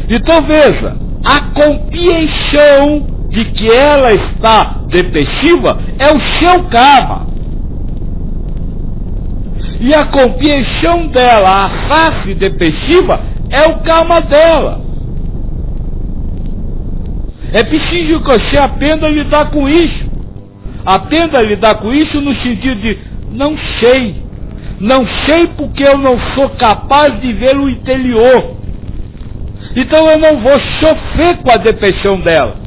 Então veja, a compreensão de que ela está depressiva é o seu karma. E a compreensão dela, a face depressiva, é o karma dela. É preciso que você aprenda a lidar com isso. Aprenda a lidar com isso no sentido de, não sei. Não sei porque eu não sou capaz de ver o interior. Então eu não vou sofrer com a depressão dela.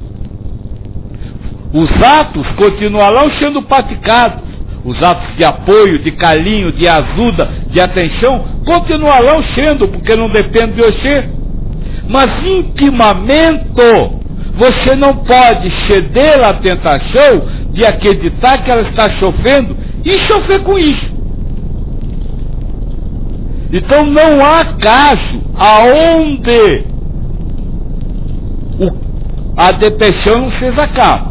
Os atos continuarão sendo praticados. Os atos de apoio, de carinho, de ajuda, de atenção, continuarão sendo, porque não depende de você. Mas intimamente, você não pode ceder à tentação de acreditar que ela está sofrendo e sofrer com isso. Então não há caso aonde a depressão não seja karma.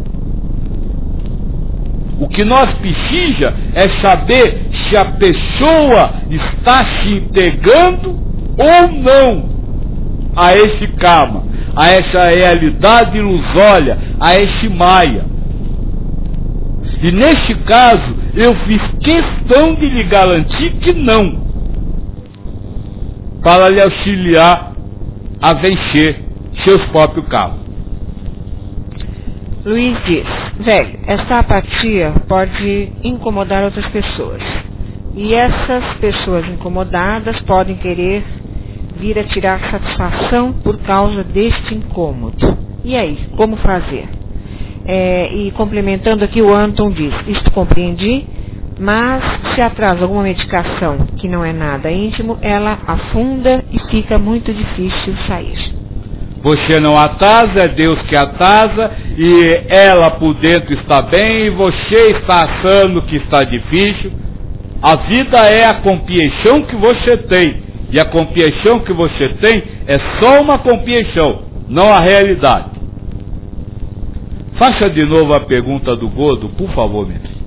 O que nós precisamos é saber se a pessoa está se integrando ou não a esse karma, a essa realidade ilusória, a esse Maya. E neste caso, eu fiz questão de lhe garantir que não, para lhe auxiliar a vencer seus próprios karmas. Luiz diz, velho, essa apatia pode incomodar outras pessoas. E essas pessoas incomodadas podem querer vir a tirar satisfação por causa deste incômodo. E aí, como fazer? E complementando aqui, o Anton diz, isto compreendi, mas se atrasa alguma medicação que não é nada íntimo, ela afunda e fica muito difícil sair. Você não atrasa, é Deus que atrasa, e ela por dentro está bem, e você está achando que está difícil. A vida é a compreensão que você tem, e a compreensão que você tem é só uma compreensão, não a realidade. Faça de novo a pergunta do Gordo, por favor, mestre.